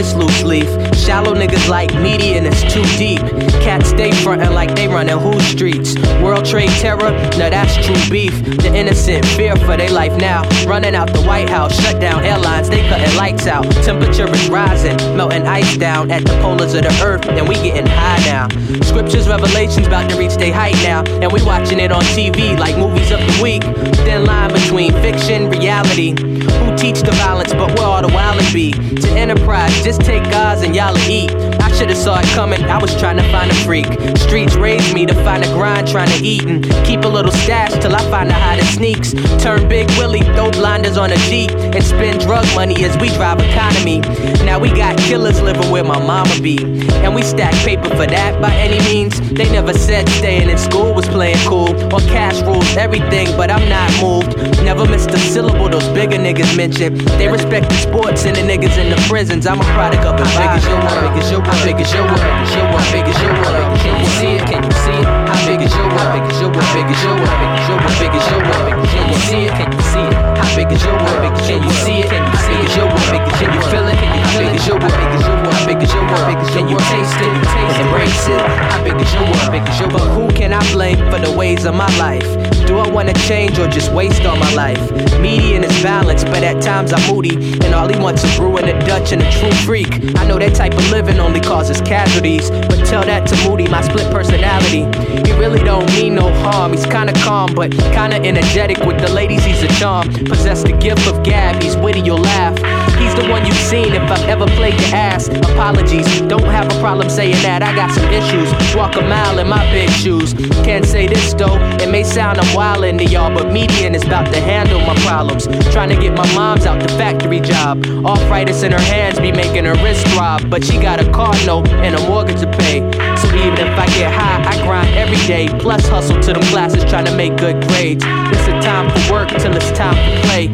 this loose leaf. Shallow niggas like meaty and it's too deep. Cats stay frontin' like they runnin' who streets. World trade terror, now that's true beef. The innocent fear for their life now. Running out the White House, shut down airlines, they cutting lights out. Temperature is rising, melting ice down at the polars of the earth, and we getting high now. Scriptures, revelations about to reach their height now, and we watching it on TV like movies of the week. Thin line between fiction, reality. Who teach the violence, but where all the wildin' be? To enterprise, just take God's and y'all'll eat. I should've saw it coming, I was trying to find a freak. Streets raised me to find a grind, trying to eat and keep a little stash till I find out how to sneaks. Turn Big Willie, throw blinders on a Jeep, and spend drug money as we drive economy. Now we got killers living where my mama be, and we stack paper for that by any means. They never said staying in school was playing cool, or cash rules everything, but I'm not moved. Never missed a syllable those bigger niggas mention. They respect the sports and the niggas in the prisons. I'm a product of the vibe. How big is your world? How big is your world? How big is your world? How big is your world? Can you see it? Can you see it? How big is your world? How big is your world? How big is your world? How big is your world? Can you see it? Can you see it? How big is your world? Can you see it? Can you see it? Your world? Can you feel it? How big is your world? How big is your world? Can you taste it? Embrace it. How big is your world? How big is your world? But who can I blame for the ways of my life? Do I wanna change or just waste all my life? Median is balanced, but at times I'm moody, and all he wants is brewing a Dutch and a true freak. I know that type of living only causes casualties, but tell that to Moody, my split personality. He really don't mean no harm. He's kinda calm, but kinda energetic with the ladies. He's a charm. Possess the gift of gab. He's witty, you'll laugh. He's the one you've seen if I've ever played your ass. Apologies, don't have a problem saying that. I got some issues. Walk a mile in my big shoes. Can't say this though, it may sound I'm wildin' to y'all, but Median is about to handle my problems. Trying to get my mom's out the factory job. Arthritis in her hands be making her wrist throb, but she got a car note and a mortgage to pay. So even if I get high, I grind every day. Plus hustle to them classes trying to make good grades. It's a time for work till it's time for play.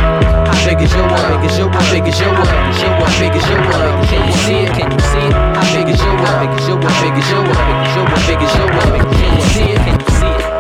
How big is your world? How big is your world? How big is your world? How big is your world? Can you see it? Can you see it? How big is your world? How big is your world? How big is your world? How big is your world? Can you see it? Can you see it?